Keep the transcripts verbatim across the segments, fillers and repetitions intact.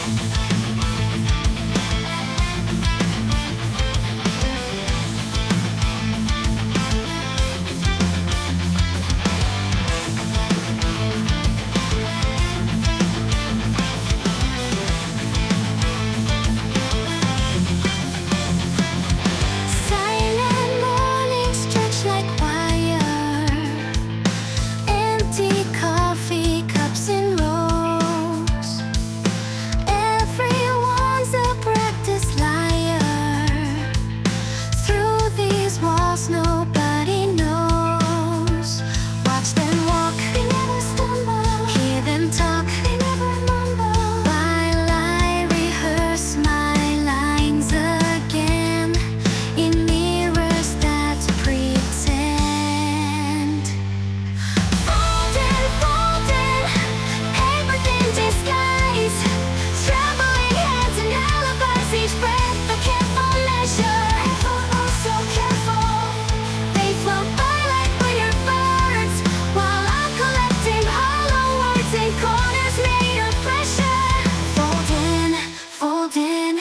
Nobody knows. Watch them walk, they never stumble. Hear them talk, they never mumble. While I rehearse my lines again in mirrors that pretend. Folding, folding, paper thin disguise. Trembling hands and alibis, each breath a careful measure. Careful, oh so careful. They float by like bigger birds, while I'm collecting hollow words in corners made of pressure. Folding, folding.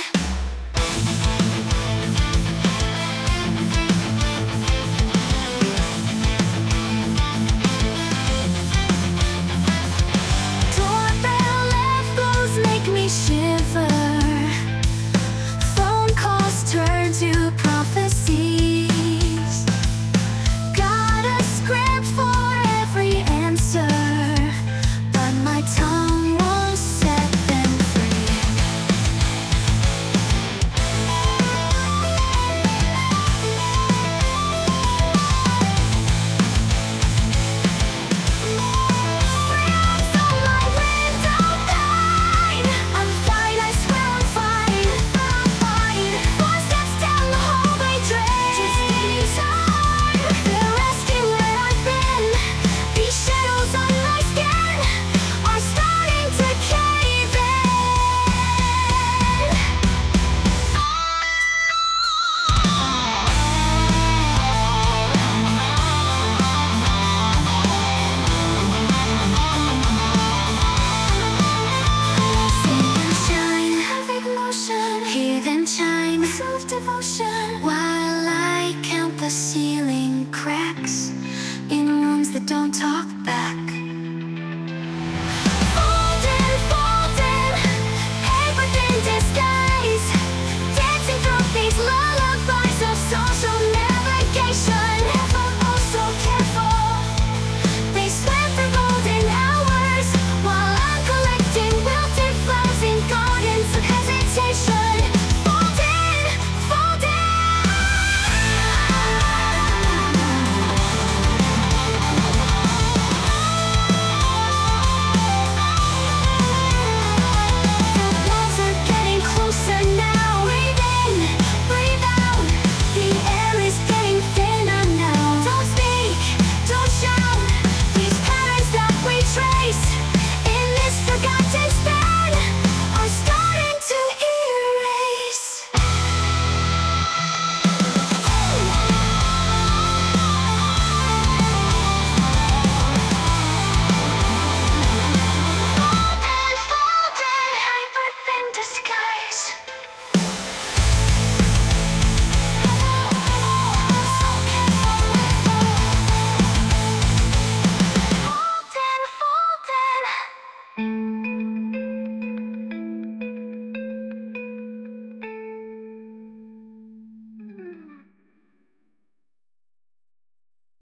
Doorbell echoes make me shiver.